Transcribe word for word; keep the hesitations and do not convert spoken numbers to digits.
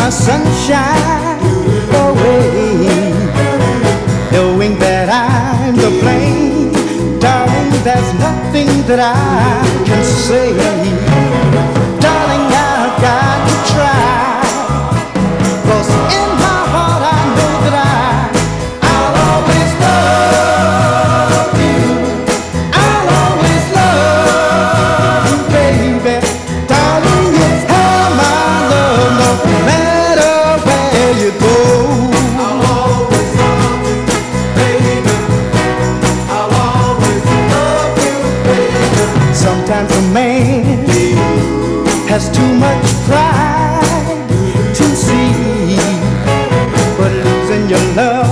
my sunshine away, knowing that I'm to blame. Darling, there's nothing that I can say. Darling, I've got to try, 'cause in my heart I know that I, I'll always love you. I'll always love you, baby. Darling, you have my love no matter where you go. I'll always love you, baby. I'll always love you, baby. Sometimes a man has too much pride to see, but losing your love